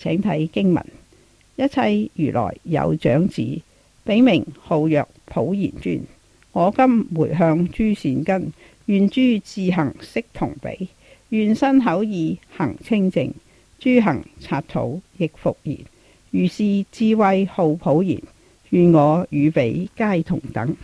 請睇經文：一切如來有長子，彼名號曰普賢尊。我今回向諸善根，願諸智行悉同彼，願身口意行清淨，諸行剎土亦復然。如是智慧號普賢，願我與彼皆同等。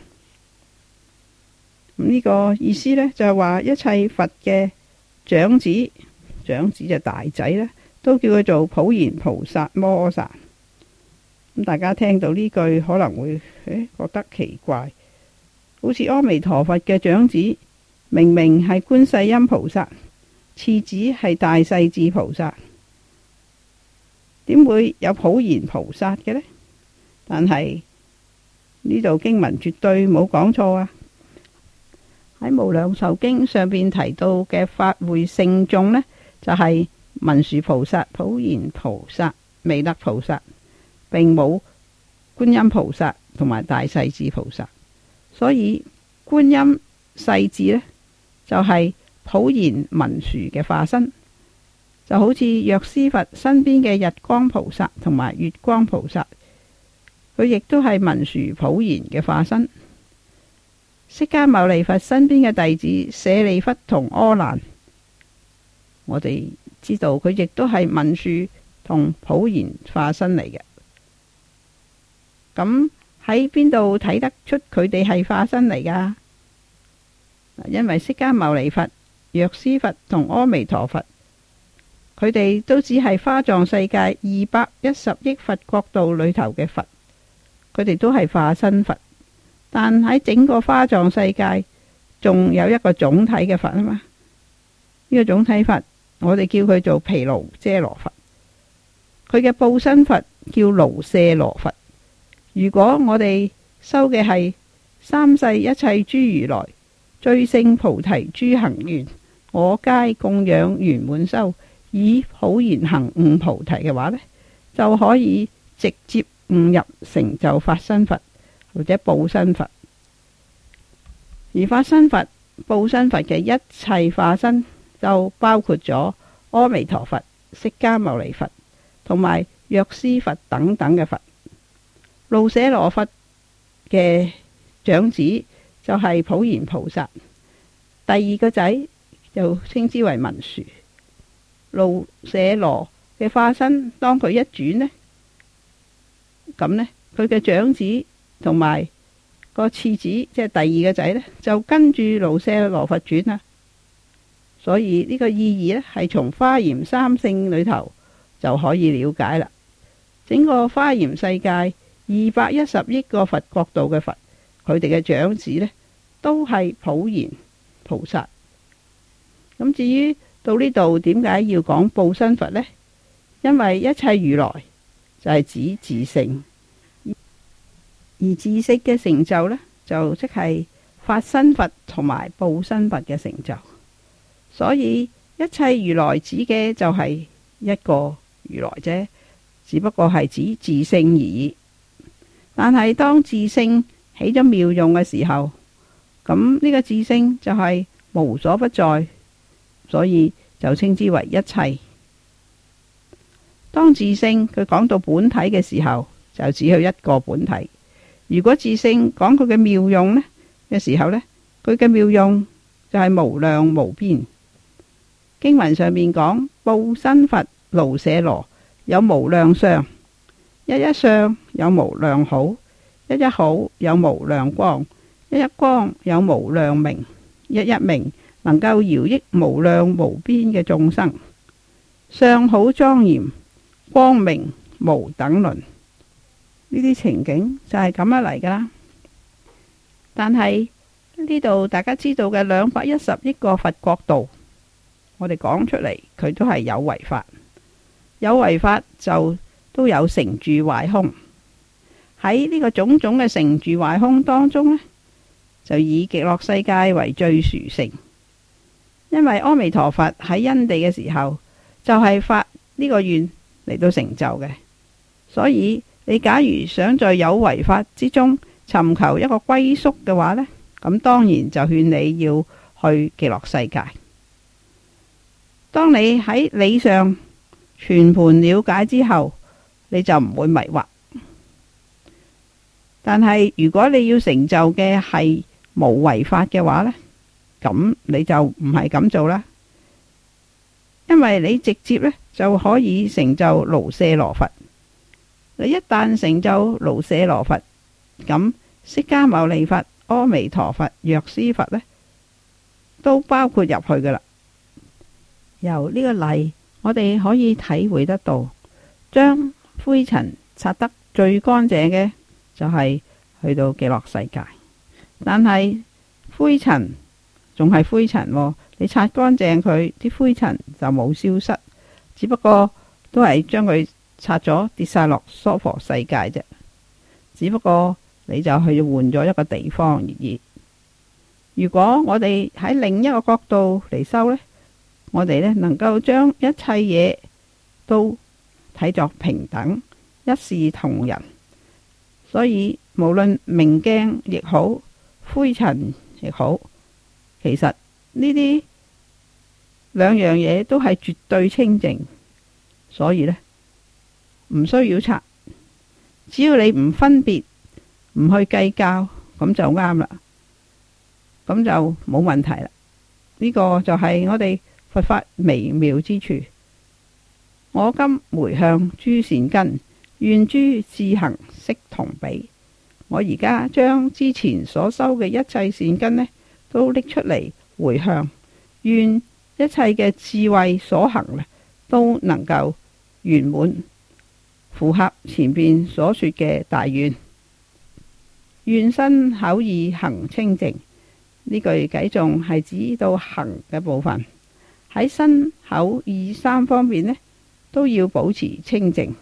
呢個意思呢，就係話一切佛嘅長子，長子就大仔啦，都叫佢做普賢菩薩摩薩。咁大家聽到呢句可能會覺得奇怪，好似阿彌陀佛嘅長子明明係觀世音菩薩，次子係大勢至菩薩，點會有普賢菩薩嘅呢？但係呢度經文絕對冇講錯啊！喺無量壽經上邊提到嘅法會聖眾呢，就係文殊菩薩、普賢菩薩、彌勒菩薩，並冇觀音菩薩同埋大勢至菩薩。所以觀音勢至呢，就係普賢文殊嘅化身，就好似藥師佛身邊嘅日光菩薩同埋月光菩薩，佢亦都係文殊普賢嘅化身。釋迦牟尼佛身邊嘅弟子舍利弗同阿難，我哋知道佢亦都係文殊同普賢化身嚟嘅。咁喺邊度睇得出佢哋係化身嚟噶？因為釋迦牟尼佛、藥師佛同阿彌陀佛，佢哋都只係花藏世界210億佛國度裏頭嘅佛，佢哋都係化身佛。但喺整個花藏世界，仲有一個總體嘅佛啊嘛。呢個總體佛，我哋叫佢做毗盧遮羅佛。佢嘅報身佛叫盧舍羅佛。如果我哋修嘅係三世一切諸如來最勝菩提諸行願，我皆供養圓滿修，以普賢行悟菩提嘅話呢，就可以直接悟入成就法身佛或者報身佛。而法身佛、報身佛嘅一切化身，就包括咗阿彌陀佛、釋迦牟尼佛同埋藥師佛等等嘅佛。盧舍羅佛嘅長子就係普賢菩薩，第二個仔就稱之為文殊。盧舍羅嘅化身，當佢一轉呢，咁呢，佢嘅長子同埋個次子，即係第二個仔呢，就跟住盧舍羅佛轉啦。所以呢個意義呢，係從華嚴三聖裏頭就可以了解啦。整個華嚴世界210億個佛國度嘅佛，佢哋嘅長子呢，都係普賢菩薩。咁至於到呢度點解要講報身佛呢？因為一切如來就係指自性，而自性嘅成就呢，就即係法身佛同埋報身佛嘅成就。所以一切如來指嘅就係一個如來啫，只不過係指自性而已。但係當自性起咗妙用嘅時候，咁呢個自性就係無所不在，所以就稱之為一切。當自性佢講到本體嘅時候，就只有一個本體。如果自性講佢嘅妙用呢嘅時候呢，佢嘅妙用就係無量無邊。經文上面講報身佛盧舍羅有無量相，一一相有無量好，一一好有無量光，一一光有無量明，一一明能夠饒益無量無邊嘅眾生。相好莊嚴，光明無等倫。呢啲情景就係咁樣嚟噶啦。但係呢度大家知道嘅210億個佛國度，我哋講出嚟，佢都係有為法。有為法就都有成住壞空。喺呢個種種嘅成住壞空當中呢，就以極樂世界為最殊勝。因為阿彌陀佛喺因地嘅時候，就係發呢個願嚟到成就嘅。所以你假如想在有為法之中尋求一個歸宿嘅話呢，咁當然就勸你要去極樂世界。當你喺理上全盤了解之後，你就唔會迷惑。但係如果你要成就嘅係無為法嘅話呢，咁你就唔係咁做啦。因為你直接呢就可以成就盧舍羅佛。你一旦成就盧舍羅佛，咁釋迦牟尼佛、阿彌陀佛、藥師佛呢，都包括入去噶啦。由呢個例，我哋可以體會得到，將灰塵擦得最乾淨嘅就係去到極樂世界。但係灰塵仲係灰塵喎，你擦乾淨佢，啲灰塵就冇消失，只不過都係將佢擦咗跌晒落娑婆世界啫。只不過你就去換咗一個地方而已。如果我哋喺另一個角度嚟修呢，我哋呢能夠將一切嘢都睇作平等，一視同仁。所以無論明鏡亦好，灰塵亦好，其實呢啲兩樣嘢都係絕對清淨。所以呢，唔需要擦，只要你唔分別，唔去計較，咁就啱啦，咁就冇問題啦。呢個就係我哋佛法微妙之處。我今回向諸善根，願諸智行悉同彼。我而家將之前所修嘅一切善根呢，都拎出嚟回向，願一切嘅智慧所行呢，都能夠圓滿，符合前邊所說嘅大願。願身口意行清淨。呢句偈頌係指到行嘅部分，喺身口意三方面呢，都要保持清淨。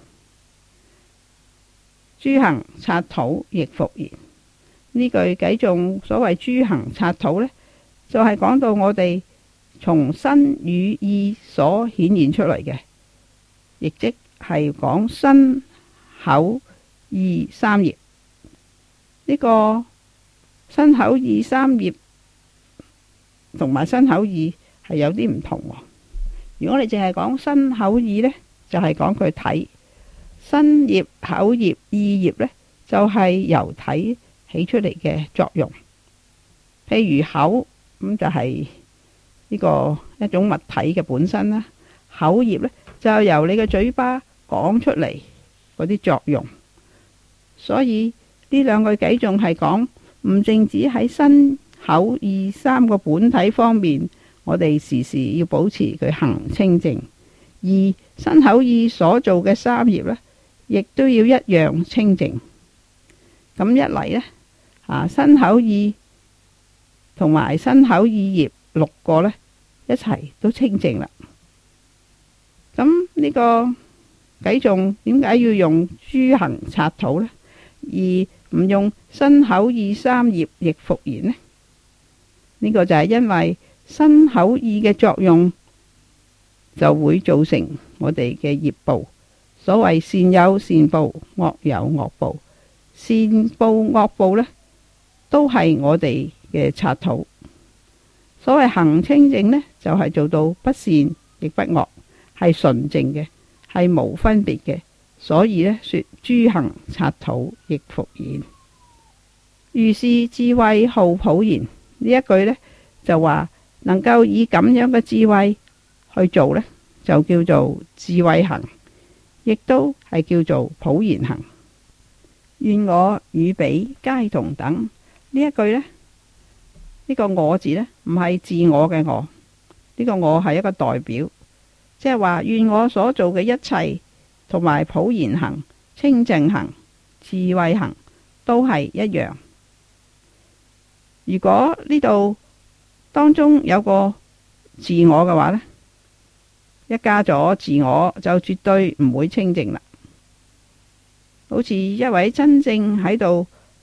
諸行剎土亦復然。呢句偈頌所謂諸行剎土呢，就係講到我哋從身語意所顯現出嚟嘅，亦即係講身口意三業。呢個身口意三業同埋身口意係有啲唔同。如果你淨係講身口意呢，就係講佢體；身業、口業、意業呢，就係由體起出嚟嘅作用。譬如口咁就係呢個一種物體嘅本身啦，口業呢，就由你嘅嘴巴講出嚟嗰啲作用。所以呢兩句偈仲係講唔淨止喺身口意三個本體方面，我哋時時要保持佢行清淨，而身口意所做嘅三業呢，亦都要一樣清淨。咁一嚟呢，身口意同埋身口意業六個呢，一齊都清淨啦。咁呢個偈頌點解要用諸行剎土呢，而唔用身口意三業亦復然呢？呢個就係因為身口意嘅作用就會造成我哋嘅業報。所謂善有善報，惡有惡報。善報惡報呢，都係我哋嘅剎土。所謂行清淨呢，就係做到不善亦不惡，係純淨嘅，係無分別嘅。所以呢，說諸行剎土亦復然。如是智慧號普賢。呢一句呢，就話能夠以咁樣嘅智慧去做呢，就叫做智慧行，亦都係叫做普賢行。願我與彼皆同等。呢一句呢，呢個我字呢，唔係自我嘅我，呢個我係一個代表，即係話願我所做嘅一切同埋普賢行、清淨行、智慧行都係一樣。如果呢度當中有個自我嘅話呢，一加咗自我就絕對唔會清淨啦。好似一位真正喺度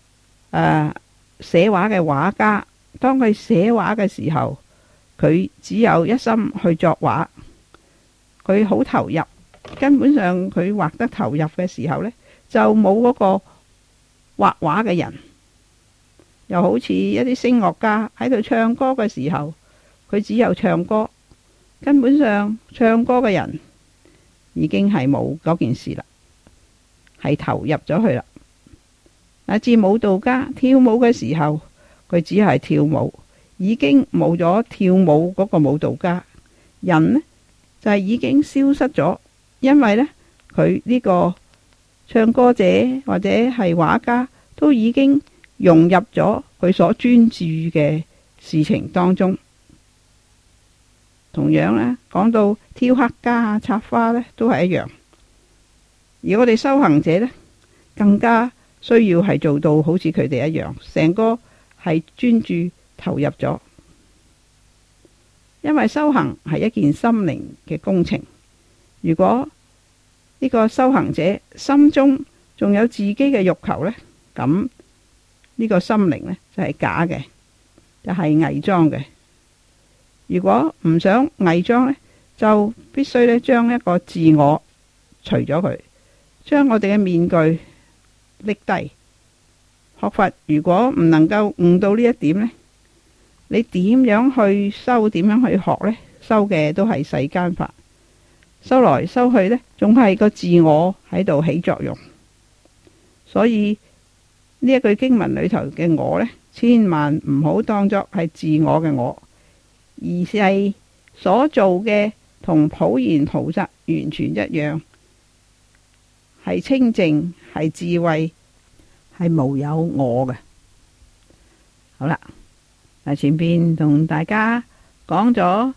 寫畫嘅畫家，當佢寫畫嘅時候，佢只有一心去作畫，佢好投入，根本上佢畫得投入嘅時候呢，就冇嗰個畫畫嘅人。又好似一啲聲樂家喺度唱歌嘅時候，佢只有唱歌，根本上唱歌嘅人已經係冇嗰件事啦，係投入咗去啦。乃至舞蹈家跳舞嘅時候，佢只係跳舞，已經冇咗跳舞嗰個舞蹈家。人呢就係已經消失咗，因為呢，佢呢個唱歌者或者係畫家都已經融入咗佢所專注嘅事情當中。同樣呢，講到雕刻家插花呢，都係一樣。而我哋修行者呢，更加需要係做到好似佢哋一樣，成個係專注投入咗。因為修行係一件心靈嘅工程，如果呢個修行者心中仲有自己嘅欲求呢，咁呢個心靈呢，就係假嘅，就係偽裝嘅。如果唔想偽裝呢，就必須呢將一個自我除咗佢，將我哋嘅面具拎低。學佛如果唔能夠悟到呢一點呢，你點樣去修，點樣去學呢？修嘅都係世間法，修來修去呢，仲係個自我喺度起作用。所以呢一句經文裏頭嘅我呢，千萬唔好當作係自我嘅我，而係所做嘅同普賢菩薩完全一樣，係清淨，係智慧，係無有我嘅。好啦，前邊同大家講咗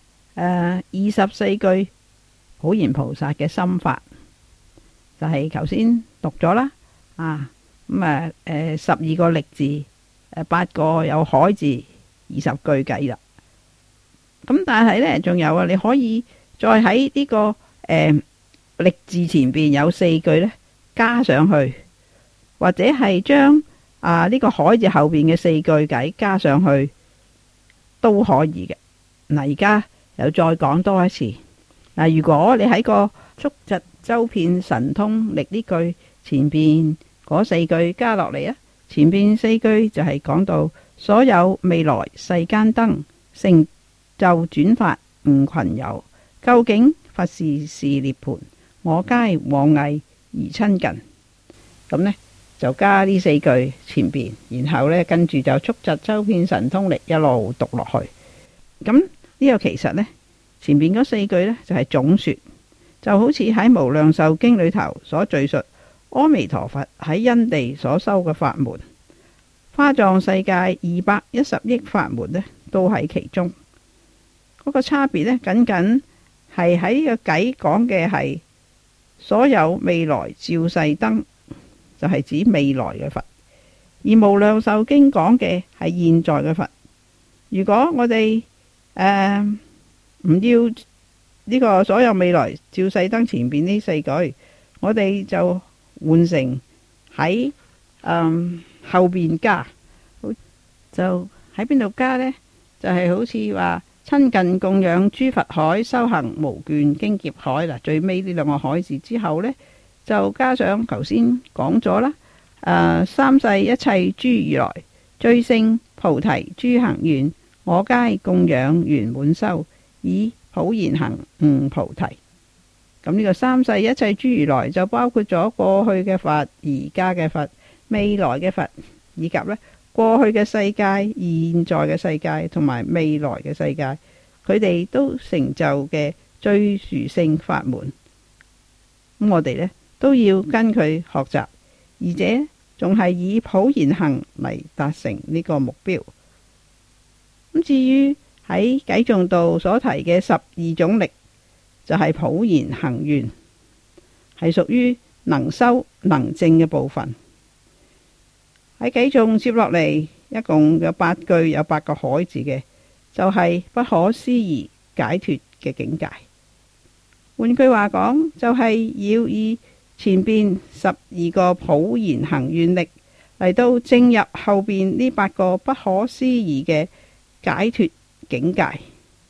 24句普賢菩薩嘅心法，就係頭先讀咗啦。咁12個力字，8個有海字，20句計啦。咁但係呢，仲有啊，你可以再喺呢個力字前邊有4句呢加上去，或者係將呢個海字後邊嘅4句計加上去都可以嘅。嗱，而家又再講多一次。嗱，如果你喺個速疾周遍神通力呢句前邊嗰4句加落嚟啊，前邊4句就係講到所有未來世間燈，成就轉法悟群有，究竟佛事是涅槃，我皆往詣而親近。咁呢，就加呢4句前邊，然後呢，跟住就速疾周遍神通力一路讀落去。咁呢個其實呢，前邊嗰4句呢，就係總說，就好似喺無量壽經裏頭所敘述阿彌陀佛喺因地所修嘅法門，花藏世界210億法門呢，都喺其中。嗰個差別呢，僅僅係喺呢個偈講嘅係所有未來照世燈，就係指未來嘅佛；而無量壽經講嘅係現在嘅佛。如果我哋唔要呢個所有未來照世燈前邊呢4句，我哋就換成喺後邊加，就喺邊度加呢？就係好似話親近供養諸佛海，修行無倦經劫海。嗱，最尾呢2個海字之後呢，就加上頭先講咗啦。三世一切諸如來，最勝菩提諸行願，我皆供養圓滿修，以普賢行悟菩提。咁呢個三世一切諸如來就包括咗過去嘅佛、而家嘅佛、未來嘅佛，以及呢過去嘅世界、現在嘅世界同埋未來嘅世界，佢哋都成就嘅最殊勝法門。咁我哋呢都要跟佢學習，而且仲係以普賢行嚟達成呢個目標。咁至於喺偈頌道所提嘅12種力，就係普賢行願，係屬於能修能證嘅部分。喺偈頌接落嚟，一共有8句，有8個海字嘅，就係不可思議解脫嘅境界。換句話講，就係要以前邊12個普賢行願力嚟到證入後邊呢8個不可思議嘅解脫境界。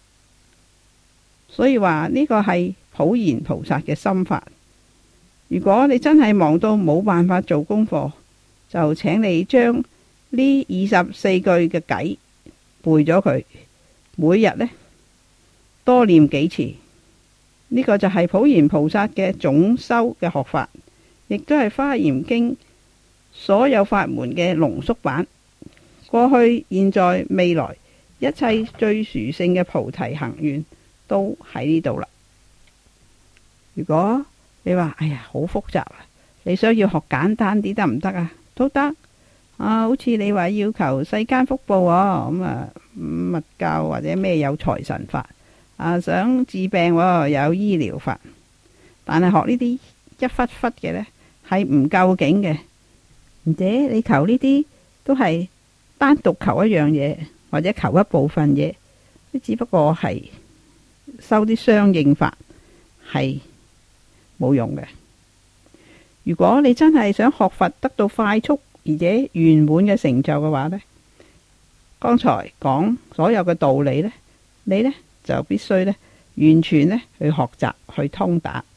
所以話呢個係普賢菩薩嘅心法。如果你真係忙到冇辦法做功課，就請你將呢24句嘅偈背咗佢，每日呢多念幾次， 呢個就係普賢菩薩嘅總修嘅學法，亦都係《華嚴經》所有法門嘅濃縮版。過去、現在、未來，一切最殊勝嘅菩提行願都喺呢度啦。如果你話哎呀好複雜啊，你想要學簡單啲得唔得啊？都得啊。好似你話要求世間福報咁啊，密教或者咩有財神法啊，想治病有醫療法，但係學呢啲一忽忽嘅呢，係唔夠勁嘅。而且你求呢啲都係單獨求一樣嘢，或者求一部分嘢，都只不過係修啲相應法，係冇用嘅。如果你真係想學佛得到快速而且圓滿嘅成就嘅話呢，剛才講所有嘅道理呢，你呢就必須呢完全呢去學習去通達。